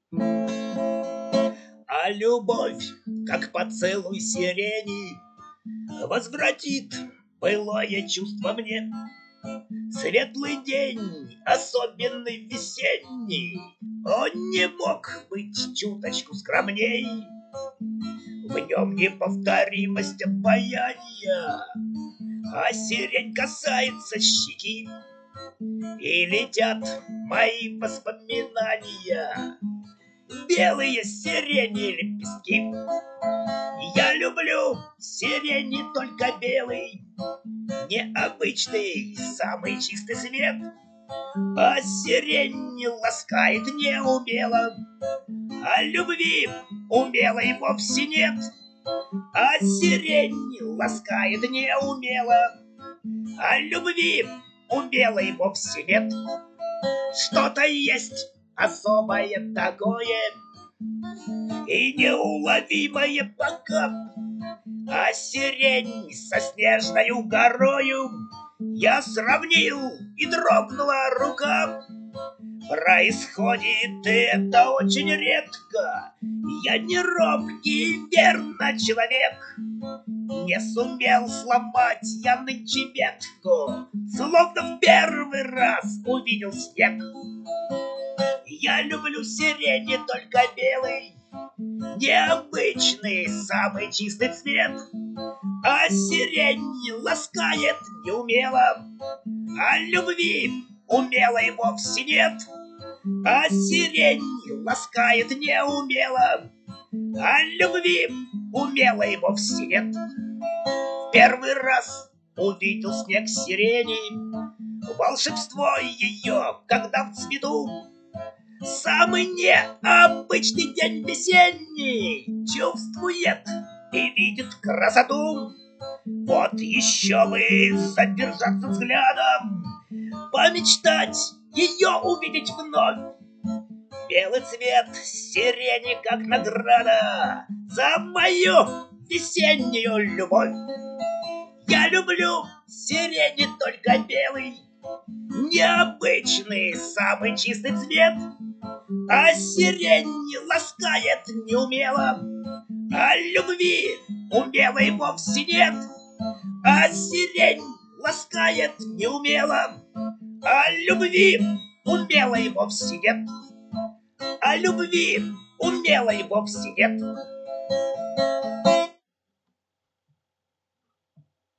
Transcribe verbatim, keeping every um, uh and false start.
А любовь, как поцелуй сирени, возвратит былое чувство мне. Светлый день, особенный весенний, он не мог быть чуточку скромней. В нем неповторимость обаяния, а сирень касается щеки, и летят мои воспоминания, белые сирени лепестки. Я люблю сирени только белый, необычный, самый чистый цвет. А сирень ласкает неумело, а любви умелой вовсе нет. А сирень ласкает неумело, а любви умелой вовсе нет. Что-то есть особое такое и неуловимое пока. А сирень со снежною горою я сравнил, и дрогнула рука. Происходит это очень редко. Я не робкий, верно, человек. Не сумел сломать я нынче ветку, словно в первый раз увидел снег. Я люблю сирени только белый, необычный, самый чистый цвет. А сирень ласкает неумело, а любви умелой вовсе нет. А сирень ласкает неумело, а любви умелой вовсе нет. В первый раз увидел снег сирени, волшебство ее, когда в цвету. Самый необычный день весенний чувствует и видит красоту. Вот еще бы задержаться взглядом, помечтать ее увидеть вновь. Белый цвет сирени как награда за мою весеннюю любовь. Я люблю сирени только белый, необычный, самый чистый цвет. А сирень ласкает неумело, а любви умелой вовсе нет. А сирень ласкает неумело, а любви умелой вовсе нет. А любви умелой вовсе нет.